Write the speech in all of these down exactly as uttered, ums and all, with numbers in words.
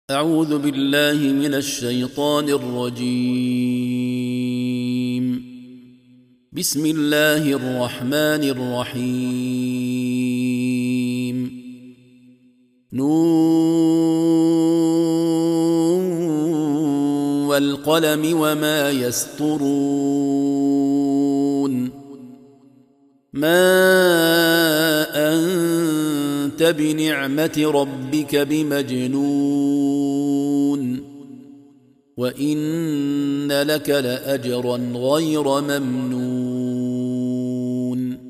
أعوذ بالله من الشيطان الرجيم. بسم الله الرحمن الرحيم. نون والقلم وما يسطرون. ما أنت بنعمة ربك بمجنون، وإن لك لأجرا غير ممنون،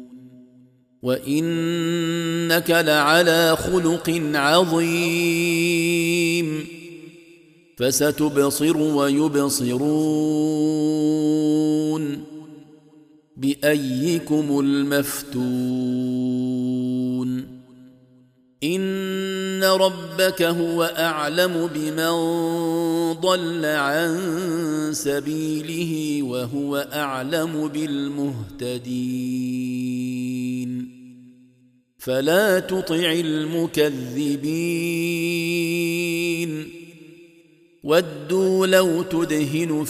وإنك لعلى خلق عظيم. فستبصر ويبصرون بأيكم المفتون. إن ربك هو أعلم بمن ضل عن سبيله وهو أعلم بالمهتدين. فلا تطع المكذبين، ودوا لو تدهن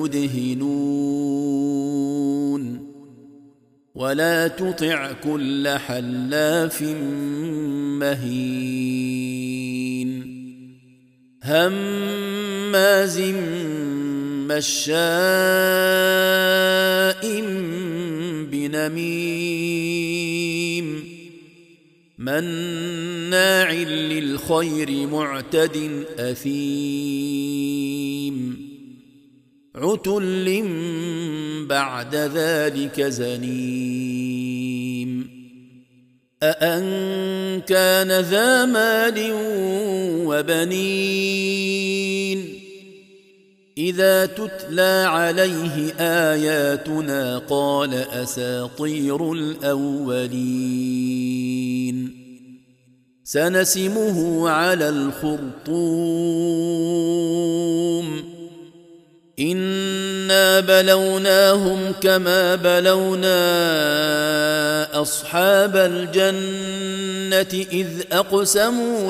فيدهنون، ولا تطع كل حلاف مهين هماز مشاء بنميم مناع للخير معتد أثيم عتل بعد ذلك زنيم. أأن كان ذا مال وبنين إذا تتلى عليه آياتنا قال أساطير الأولين. سنسمه على الخرطوم. إنا بلوناهم كما بلونا أصحاب الجنة إذ أقسموا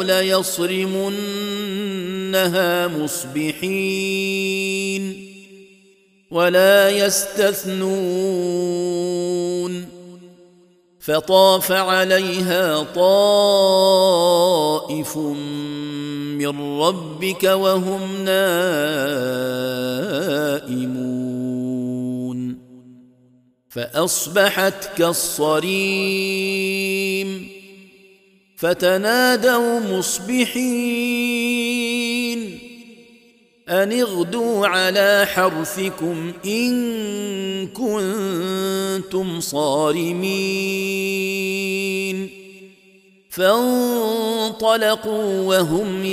ليصرمنها مصبحين ولا يستثنون. فطاف عليها طائف من ربك وهم نائمون فأصبحت كالصريم. فتنادوا مصبحين أن اغدوا على حرثكم إن كنتم صارمين. فانطلقوا وهم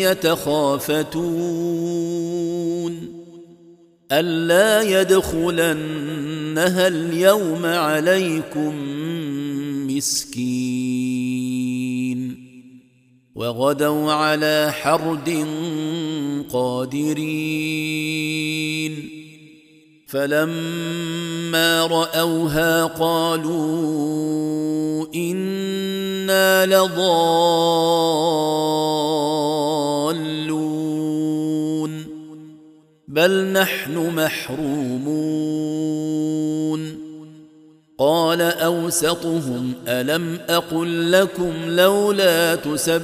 يتخافتون ألا يدخلنها اليوم عليكم مسكين. وغدوا على حرد قادرين. فلما رأوها قالوا إنا لضالون بل نحن محرومون. قال أوسطهم ألم أقل لكم لولا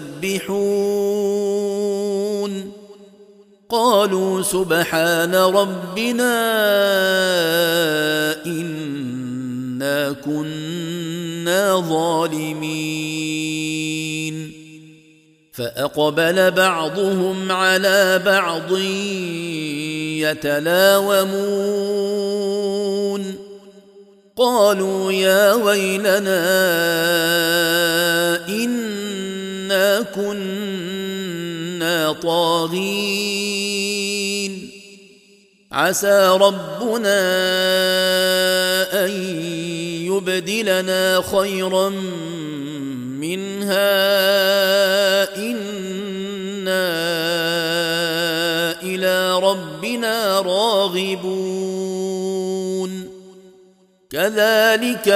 تسبحون قالوا سبحان ربنا إنا كنا ظالمين. فأقبل بعضهم على بعض يتلاومون قالوا يا ويلنا إنا كنا طاغين عسى ربنا أن يبدلنا خيرا منها إنا إلى ربنا راغبون. كذلك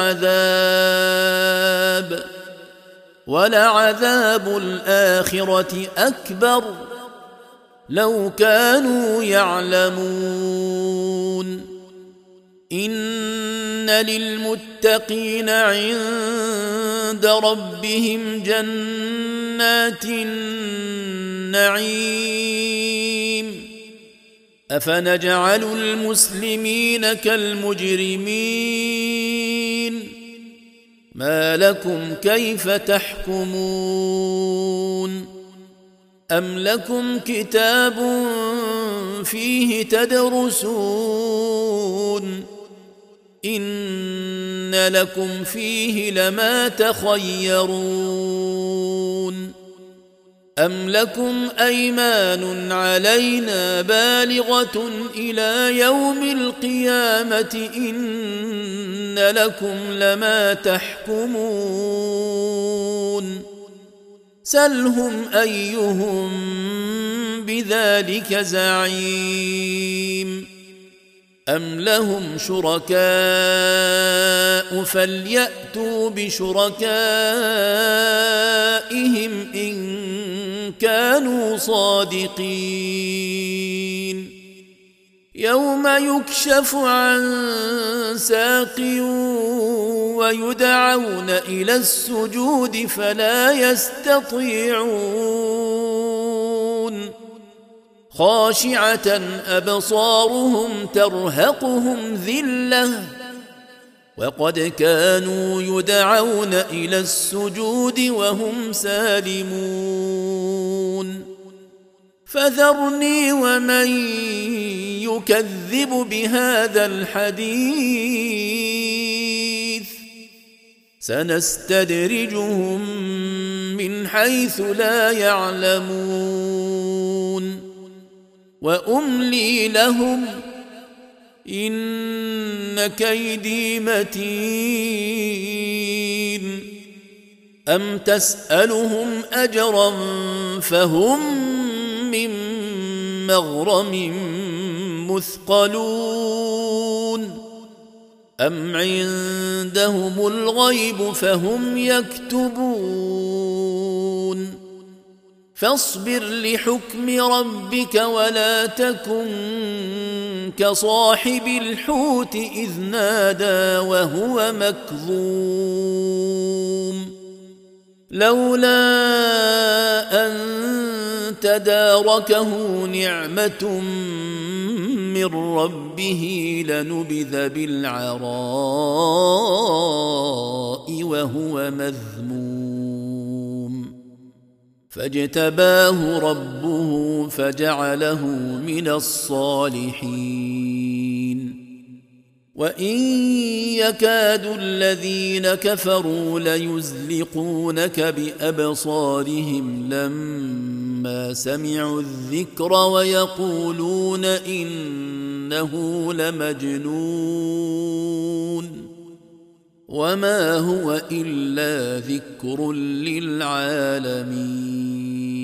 العذاب ولعذاب الآخرة أكبر لو كانوا يعلمون إن للمتقين عند ربهم جنات النعيم أفنجعل المسلمين كالمجرمين ما لكم كيف تحكمون أم لكم كتاب فيه تدرسون إن لكم فيه لما تخيرون أم لكم أيمان علينا بالغة إلى يوم القيامة إن لكم لما تحكمون سلهم أيهم بذلك زعيم أم لهم شركاء فليأتوا بشركائهم إن كانوا صادقين يوم يكشف عن ساق ويدعون إلى السجود فلا يستطيعون خاشعة أبصارهم ترهقهم ذلة وقد كانوا يدعون إلى السجود وهم سالمون فذرني ومن يكذب بهذا الحديث سنستدرجهم من حيث لا يعلمون وأملي لهم إن كيدي متين أم تسألهم أجرا فهم من مغرم مثقلون أم عندهم الغيب فهم يكتبون فاصبر لحكم ربك ولا تكن كصاحب الحوت إذ نادى وهو مكظوم لولا أن تداركه نعمة من ربه لنبذ بالعراء وهو مذموم فاجتباه ربه فجعله من الصالحين وإن يكاد الذين كفروا ليزلقونك بأبصارهم لما سمعوا الذكر ويقولون إنه لمجنون وما هو إلا ذكر للعالمين